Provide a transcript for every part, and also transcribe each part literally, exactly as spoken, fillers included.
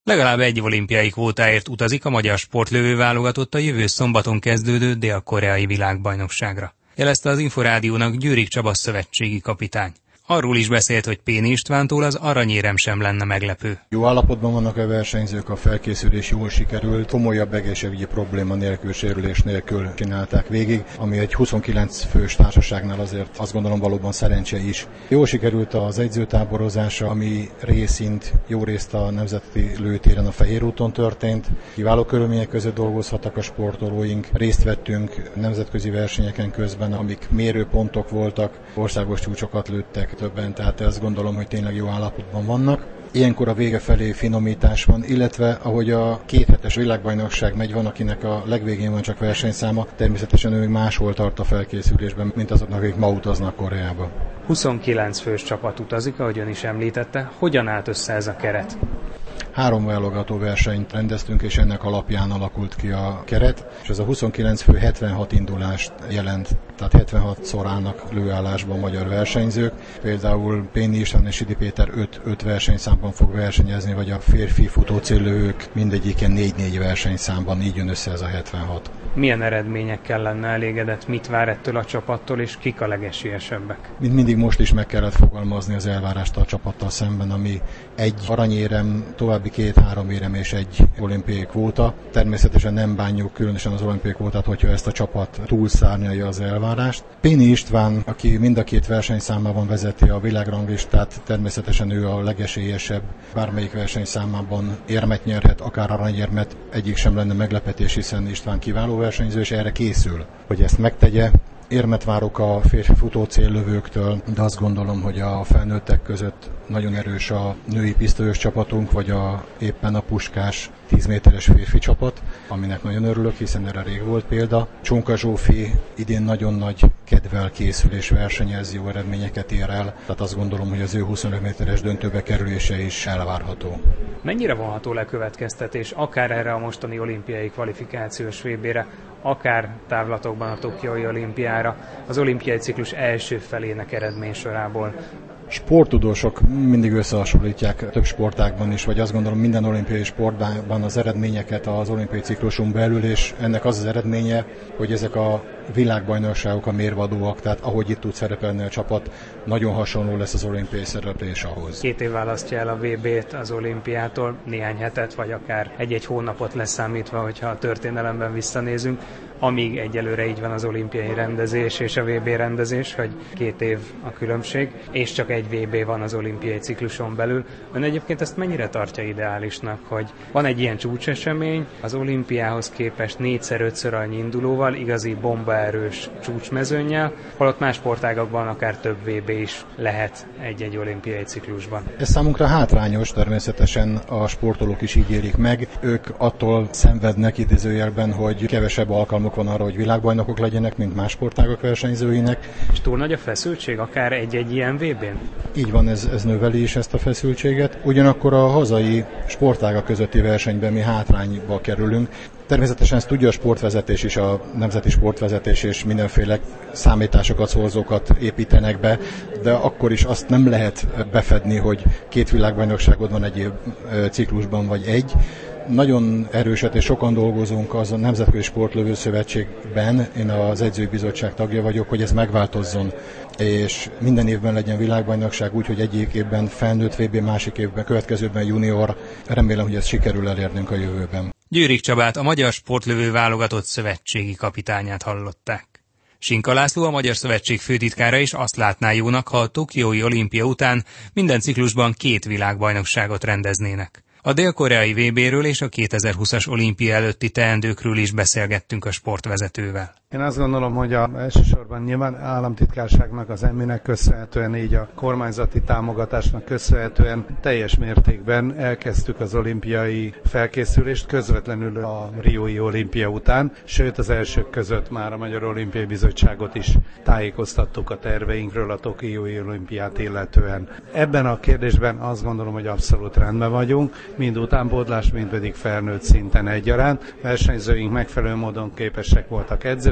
Legalább egy olimpiai kvótáért utazik a magyar sportlövő válogatott a jövő szombaton kezdődő dél-koreai világbajnokságra, jelezte az Inforádiónak Győrik Csaba szövetségi kapitány. Arról is beszélt, hogy Péni Istvántól az aranyérem sem lenne meglepő. Jó állapotban vannak a versenyzők, a felkészülés jól sikerült, komolyabb egészségügyi probléma nélkül, sérülés nélkül csinálták végig, ami egy huszonkilenc fős társaságnál azért azt gondolom valóban szerencse is. Jól sikerült az edzőtáborozása, ami részint jó részt a Nemzeti Lőtéren a Fehérúton történt. Kiváló körülmények között dolgozhattak a sportolóink, részt vettünk nemzetközi versenyeken közben, amik mérőpontok voltak, országos csúcsokat lőttek többen, tehát azt gondolom, hogy tényleg jó állapotban vannak. Ilyenkor a vége felé finomítás van, illetve ahogy a kéthetes világbajnokság megy, van, akinek a legvégén van csak versenyszáma, természetesen ő még máshol tart a felkészülésben, mint azoknak, akik ma utaznak Koreába. huszonkilenc fős csapat utazik, ahogy ön is említette. Hogyan állt össze ez a keret? Három válogató versenyt rendeztünk, és ennek alapján alakult ki a keret, és ez a huszonkilenc fő hetvenhat indulást jelent, tehát hetvenhatszor állnak lőállásban magyar versenyzők. Például Péni István és Sidi Péter öt versenyszámban fog versenyezni, vagy a férfi futócéllők mindegyiken négy-négy versenyszámban, így jön össze ez a hetvenhat. Milyen eredményekkel lenne elégedett, mit vár ettől a csapattól, és kik a legesélyesebbek? Mint mindig most is meg kellett fogalmazni az elvárást a csapattal szemben, ami egy aranyérem, további két-három érem és egy olimpiai kvóta. Természetesen nem bánjuk különösen az olimpiai kvótát, hogyha ezt a csapat túlszárnyalja az elvárást. Péni István, aki mind a két versenyszámában vezeti a világranglistát, természetesen ő a legesélyesebb. Bármelyik versenyszámában érmet nyerhet, akár aranyérmet, egyik sem lenne meglepetés, hiszen István kiváló versenyző, és erre készül, hogy ezt megtegye. Érmet várok a férfi futócéllövőktől, de azt gondolom, hogy a felnőttek között nagyon erős a női pisztolyos csapatunk, vagy a, éppen a puskás tíz méteres férfi csapat, aminek nagyon örülök, hiszen erre rég volt példa. Csonka Zsófi idén nagyon nagy kedvel készül és versenyez, jó eredményeket ér el, tehát azt gondolom, hogy az ő huszonöt méteres döntőbe kerülése is elvárható. Mennyire vonható le következtetés, akár erre a mostani olimpiai kvalifikációs vé bére, akár távlatokban a tokiói olimpiára, az olimpiai ciklus első felének eredménysorából? Sporttudósok mindig összehasonlítják több sportágban is, vagy azt gondolom minden olimpiai sportban az eredményeket az olimpiai cikluson belül, és ennek az az eredménye, hogy ezek a világbajnokságok a mérvadóak, tehát ahogy itt tud szerepelni a csapat, nagyon hasonló lesz az olimpiai szereplés ahhoz. Két év választja el a vé bét az olimpiától, néhány hetet, vagy akár egy-egy hónapot leszámítva, hogyha a történelemben visszanézünk, amíg egyelőre így van az olimpiai rendezés és a vé bé rendezés, hogy két év a különbség, és csak egy vé bé van az olimpiai cikluson belül. Ön egyébként ezt mennyire tartja ideálisnak, hogy van egy ilyen csúcsesemény, az olimpiához képest négyszer-ötször annyi indulóval, igazi bombaerős csúcsmezőnnyel, holott más sportágakban akár több vé bé is lehet egy-egy olimpiai ciklusban. Ez számunkra hátrányos, természetesen a sportolók is így élik meg. Ők attól szenvednek idézőjelben, hogy kevesebb alkalmuk van arra, hogy világbajnokok legyenek, mint más sportágak versenyzőinek. És túl nagy a feszültség, akár egy-egy ilyen vé bén? Így van, ez, ez növeli is ezt a feszültséget. Ugyanakkor a hazai sportágak közötti versenyben mi hátrányba kerülünk. Természetesen ezt tudja a sportvezetés is, a nemzeti sportvezetés, és mindenféle számításokat, szorzókat építenek be, de akkor is azt nem lehet befedni, hogy két világbajnokságod van egy ciklusban, vagy egy. Nagyon erőset és sokan dolgozunk az a Nemzetközi Sportlövő Szövetségben, én az edzői bizottság tagja vagyok, hogy ez megváltozzon, és minden évben legyen világbajnokság úgy, hogy egyik évben felnőtt vé bé, másik évben, következőben junior. Remélem, hogy ezt sikerül elérnünk a jövőben. Győrik Csabát, a Magyar Sportlövő Válogatott szövetségi kapitányát hallották. Sinka László, a Magyar Szövetség főtitkára is azt látná jónak, ha a tokiói olimpia után minden ciklusban két világbajnokságot rendeznének. A dél-koreai vé béről és a kétezer-húszas olimpia előtti teendőkről is beszélgettünk a sportvezetővel. Én azt gondolom, hogy a, elsősorban nyilván államtitkárságnak, az em i-nek köszönhetően, így a kormányzati támogatásnak köszönhetően teljes mértékben elkezdtük az olimpiai felkészülést közvetlenül a riói olimpia után, sőt az elsők között már a Magyar Olimpiai Bizottságot is tájékoztattuk a terveinkről a tokiói olimpiát illetően. Ebben a kérdésben azt gondolom, hogy abszolút rendben vagyunk, mind utánpótlás, mind pedig felnőtt szinten egyaránt. Versenyzőink megfelelő módon képesek voltak edzőt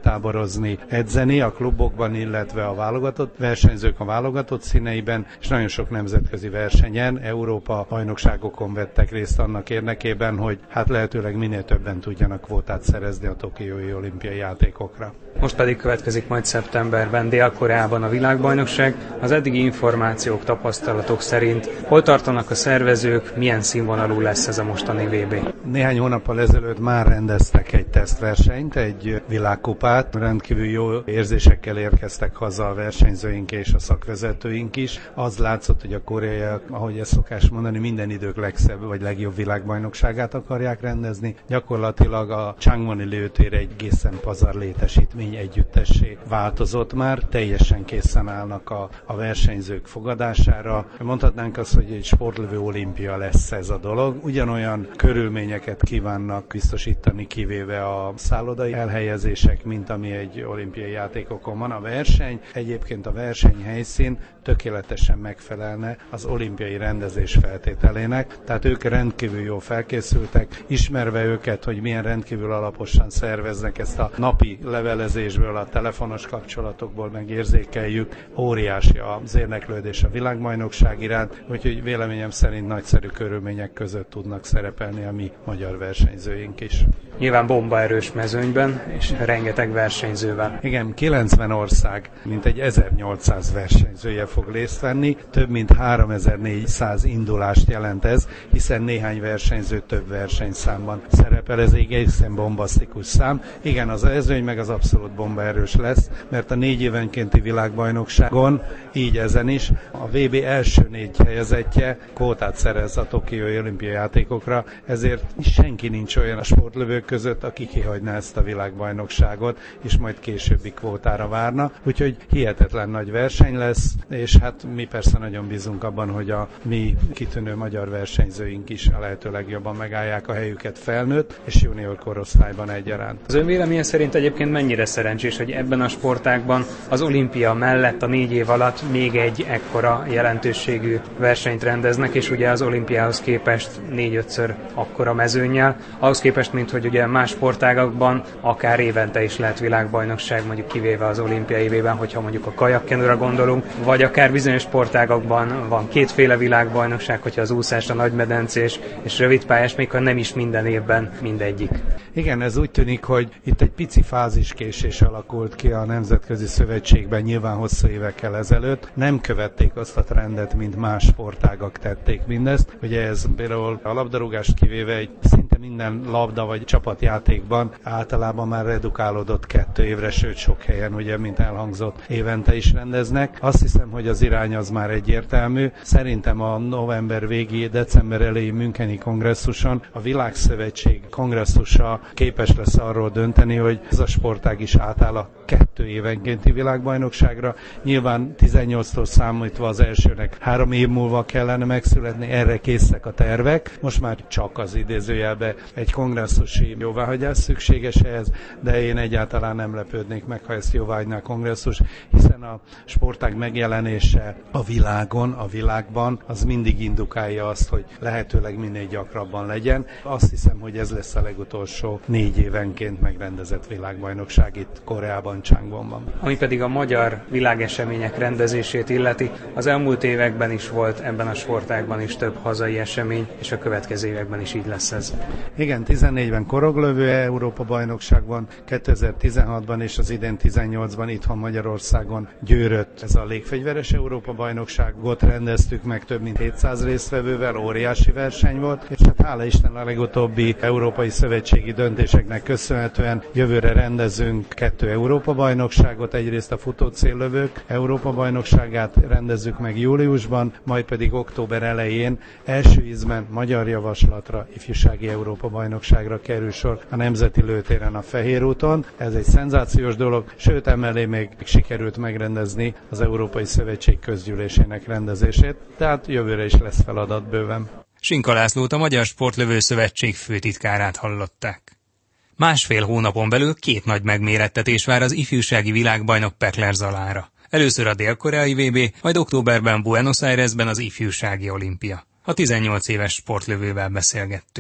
táborozni, edzeni a klubokban, illetve a válogatott versenyzők a válogatott színeiben, és nagyon sok nemzetközi versenyen, Európa bajnokságokon vettek részt annak érdekében, hogy hát lehetőleg minél többen tudjanak kvótát szerezni a tokiói olimpiai játékokra. Most pedig következik majd szeptemberben Dél-Koreában a világbajnokság. Az eddigi információk, tapasztalatok szerint hol tartanak a szervezők, milyen színvonalú lesz ez a mostani vé bé? Néhány hónappal ezelőtt már rendeztek egy tesztversenyt, egy világkupát. Rendkívül jó érzésekkel érkeztek haza a versenyzőink és a szakvezetőink is. Az látszott, hogy a koreaiak, ahogy ezt szokás mondani, minden idők legszebb vagy legjobb világbajnokságát akarják rendezni. Gyakorlatilag a Changwoni lőtér egy egészen pazar létesítmény együttessé változott már, teljesen készen állnak a, a versenyzők fogadására. Mondhatnánk azt, hogy egy sportlövő olimpia lesz ez a dolog. Ugyanolyan körülményeket kívánnak biztosítani, kivéve a szállodai elhelyezések, mint ami egy olimpiai játékokon van. A verseny, egyébként a versenyhelyszín tökéletesen megfelelne az olimpiai rendezés feltételének, tehát ők rendkívül jól felkészültek, ismerve őket, hogy milyen rendkívül alaposan szerveznek ezt a napi levelezésből, a telefonos kapcsolatokból megérzékeljük, óriási az érdeklődés a világbajnokság iránt, úgyhogy véleményem szerint nagyszerű körülmények között tudnak szerepelni a mi magyar versenyzőink is. Nyilván bombaerős mezőnyben, és rengeteg versenyzővel. Igen, kilencven ország, mintegy ezernyolcszáz versenyzője fog részt venni, több mint háromezer-négyszáz indulást jelent ez, hiszen néhány versenyző több versenyszámban szerepel, ez egy egészen bombasztikus szám. Igen, az mezőny meg az abszolút bombaerős lesz, mert a négy évenkénti világbajnokságon, így ezen is, a vé bé első négy helyezettje kvótát szerez a tokiói olimpiai játékokra, ezért senki nincs olyan a sportlövők között, aki kihagyná ezt a világbajnokságot, és majd későbbi kvótára várna. Úgyhogy hihetetlen nagy verseny lesz, és hát mi persze nagyon bízunk abban, hogy a mi kitűnő magyar versenyzőink is a lehető legjobban megállják a helyüket felnőtt és junior korosztályban egyaránt. Az ön véleménye szerint egyébként mennyire szerencsés, hogy ebben a sportágban az olimpia mellett a négy év alatt még egy ekkora jelentőségű versenyt rendeznek, és ugye az olimpiához képest négy-ötször akkora mezőnnyel, ahhoz képest, mint hogy ugye más sportágakban akár évente is lehet világbajnokság, mondjuk kivéve az olimpiai évben, hogyha mondjuk a kajakkenura gondolunk, vagy akár bizonyos sportágakban van kétféle világbajnokság, hogyha az úszás, a nagymedencés és rövidpályás, még ha nem is minden évben mindegyik. Igen, ez úgy tűnik, hogy itt egy pici fáziskésés alakult ki a Nemzetközi Szövetségben nyilván hosszú évekkel ezelőtt. Nem követték azt a trendet, mint más sportágak tették mindezt. Ugye ez például a labdarúgást kivéve egy szinte minden labda vagy csapatjátékban általában már redukálódott kettő évre, sőt sok helyen, ugye, mint elhangzott, évente is rendeznek. Azt hiszem, hogy az irány az már egyértelmű. Szerintem a november végi, december elejé Müncheni kongresszuson a Világszövetség kongresszusa képes lesz arról dönteni, hogy ez a sportág is átáll a kettő évenkénti világbajnokságra. Nyilván tizennyolctól számítva az elsőnek három év múlva kellene megszületni, erre készek a tervek. Most már csak az idézőjelbe egy kongresszusi jóváhagyás szükséges ehhez, de én egyáltalán nem lepődnék meg, ha ezt jóváhagyná a kongresszus, hiszen a sportág megjelenése a világon, a világban, az mindig indukálja azt, hogy lehetőleg minél gyakrabban legyen. Azt hiszem, hogy ez lesz a legutolsó négy évenként megrendezett világbajnokság itt Koreában, Changwonban. Ami pedig a magyar világesemények rendezését illeti, az elmúlt években is volt ebben a sportágban is több hazai esemény, és a következő években is így lesz ez. Igen, tizennégyben koroglövő Európa-bajnokságban, kétezer-tizenhatban és az idén tizennyolcban itthon Magyarországon győrött ez a légfegyveres Európa-bajnokságot rendeztük meg több mint hétszáz résztvevővel, óriási verseny volt, és hát hála Isten a legutóbbi Európai Szövetségi döntéseknek köszönhetően jövőre rendezünk kettő Európa-bajnokságot, egyrészt a futócéllövők Európa-bajnokságát rendezzük meg júliusban, majd pedig október elején első ízben magyar javaslatra ifjúsági Európa-bajnokságra kerül sor a Nemzeti Lőtéren a Fehérúton. Ez egy szenzációs dolog, sőt emellé még sikerült megrendezni az Európai Szövetség közgyűlésének rendezését, tehát jövőre is lesz feladat bőven. Sinka Lászlót, a Magyar Sportlövő Szövetség főtitkárát hallották. Másfél hónapon belül két nagy megmérettetés vár az ifjúsági világbajnok Pekler Zalára. Először a dél-koreai vé bé, majd októberben Buenos Airesben az ifjúsági olimpia. A tizennyolc éves sportlövővel beszélgettünk.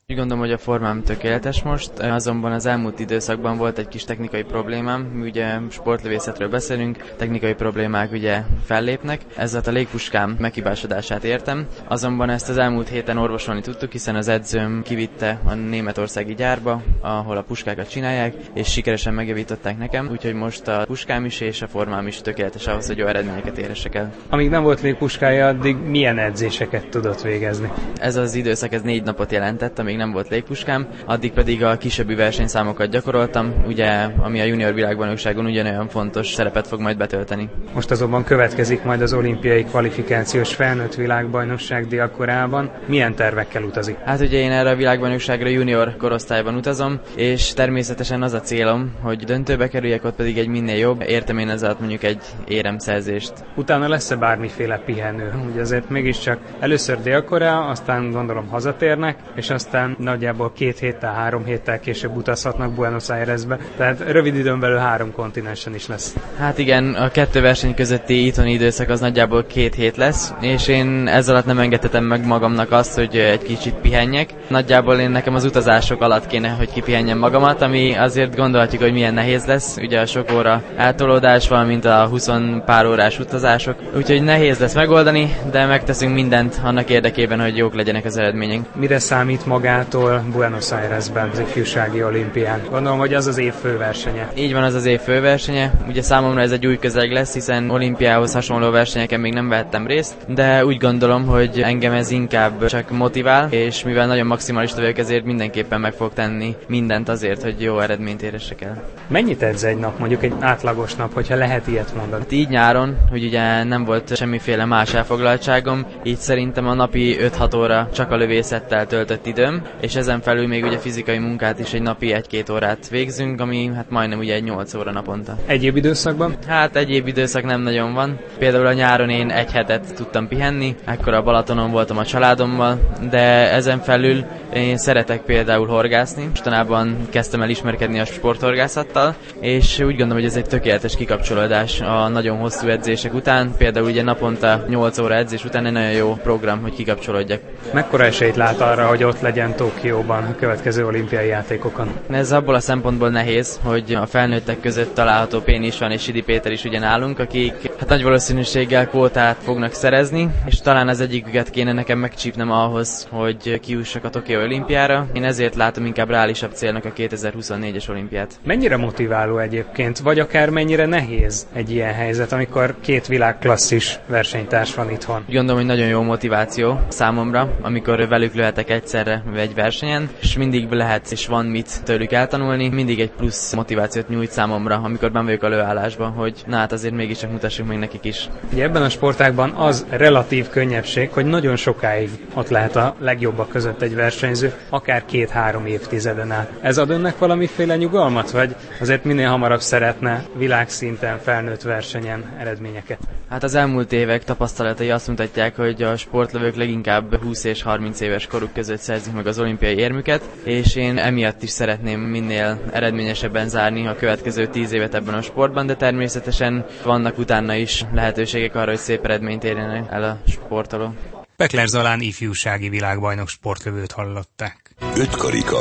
Úgy gondolom, hogy a formám tökéletes most, azonban az elmúlt időszakban volt egy kis technikai problémám, ugye sportlövészetről beszélünk, technikai problémák ugye fellépnek, ezzel a légpuskám meghibásodását értem, azonban ezt az elmúlt héten orvosolni tudtuk, hiszen az edzőm kivitte a németországi gyárba, ahol a puskákat csinálják, és sikeresen megjavították nekem, úgyhogy most a puskám is és a formám is tökéletes ahhoz, hogy jó eredményeket érhessek el. Amíg nem volt légpuskája, addig milyen edzéseket tudott végezni? Ez az időszak ez négy napot jelentett, amíg nem volt légpuskám, addig pedig a kisebbű versenyszámokat gyakoroltam, ugye, ami a junior világbajnokságon ugyanolyan fontos szerepet fog majd betölteni. Most azonban következik majd az olimpiai kvalifikációs felnőtt világbajnokság Dél-Koreában. Milyen tervekkel utazik? Hát ugye én erre a világbajnokságra junior korosztályban utazom, és természetesen az a célom, hogy döntőbe kerüljek, ott pedig egy minél jobb, értem én ezzel mondjuk egy éremszerzést. Utána lesz-e bármiféle pihenő? Ugye azért mégiscsak először Dél-Korea, aztán gondolom hazatérnek, és aztán nagyjából két héttel, három héttel később utazhatnak Buenos Airesbe, tehát rövid időn belül három kontinensen is lesz. Hát igen, a kettő verseny közötti itthoni időszak az nagyjából két hét lesz, és én ezzel alatt nem engedhetem meg magamnak azt, hogy egy kicsit pihenjek. Nagyjából én nekem az utazások alatt kéne, hogy kipihenjem magamat, ami azért gondolhatjuk, hogy milyen nehéz lesz, ugye a sok óra eltolódás, valamint a húsz pár órás utazások, úgyhogy nehéz lesz megoldani, de megteszünk mindent annak érdekében, hogy jók legyenek az eredmények. Mire számít magától Buenos Airesben az ifjúsági olimpián? Gondolom, hogy az az év főversenye. Így van, az az év főversenye. Ugye számomra ez egy új közeg lesz, hiszen olimpiához hasonló versenyeken még nem vehettem részt, de úgy gondolom, hogy engem ez inkább csak motivál, és mivel nagyon maximalista vagyok, ezért mindenképpen meg fog tenni mindent azért, hogy jó eredményt érhessek el. Mennyit edz egy nap, mondjuk egy átlagos nap, hogyha lehet ilyet mondani? Hát így nyáron, hogy ugye nem volt semmiféle más elfoglaltságom, így szerintem a napi öt-hat óra csak a lövészettel töltött időm, és ezen felül még ugye fizikai munkát is egy napi egy-két órát végzünk, ami hát majdnem ugye egy nyolc óra naponta. Egyéb időszakban? Hát egyéb időszak nem nagyon van. Például a nyáron én egy hetet tudtam pihenni, ekkor a Balatonon voltam a családommal, de ezen felül én szeretek például horgászni. Mostanában kezdtem el ismerkedni a sporthorgászattal, és úgy gondolom, hogy ez egy tökéletes kikapcsolódás a nagyon hosszú edzések után. Például ugye naponta nyolc óra edzés után egy nagyon jó program, hogy kikapcsolódjak. Mekkora esélyt lát arra, hogy ott legyen Tokióban a következő olimpiai játékokon? Ez abból a szempontból nehéz, hogy a felnőttek között található Péni István és Sidi Péter is ugye nálunk, akik hát nagy valószínűséggel kvótát fognak szerezni, és talán az egyiküket kéne nekem megcsípnem ahhoz, hogy kijussak a Tokió olimpiára. Én ezért látom inkább reálisabb célnak a kétezer-huszonnégyes olimpiát. Mennyire motiváló egyébként, vagy akár mennyire nehéz egy ilyen helyzet, amikor két világklasszis versenytárs van itthon? Gondolom, hogy nagyon jó motiváció számomra, amikor velük lehetek egyszerre egy versenyen, és mindig lehet és van mit tőlük eltanulni, mindig egy plusz motivációt nyújt számomra, amikor benn vagyok a lőállásban, hogy na hát azért mégiscsak mutassuk meg nekik is. Ugye ebben a sportágban az relatív könnyebbség, hogy nagyon sokáig ott lehet a legjobbak között egy versenyző, akár két-három évtizeden át. Ez ad önnek valamiféle nyugalmat, vagy azért minél hamarabb szeretne világszinten felnőtt versenyen eredményeket? Hát az elmúlt évek tapasztalatai azt mutatják, hogy a sportlövők leginkább húsz és harminc éves koruk között szerzik meg az olimpiai érmüket, és én emiatt is szeretném minél eredményesebben zárni a következő tíz évet ebben a sportban, de természetesen vannak utána is lehetőségek arra, hogy szép eredményt érjenek el a sportoló. Pekler Zalán ifjúsági világbajnok sportlövőt hallották. Öt karika.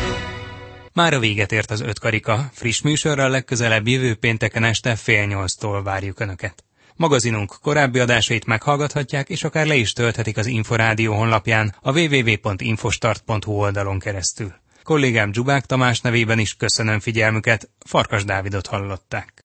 Már a véget ért az öt karika. Friss műsorral legközelebb jövő pénteken este fél nyolctól várjuk Önöket. Magazinunk korábbi adásait meghallgathatják, és akár le is tölthetik az Inforádió honlapján a double-u double-u double-u pont infostart pont hu oldalon keresztül. Kollégám Dzsubák Tamás nevében is köszönöm figyelmüket, Farkas Dávidot hallották.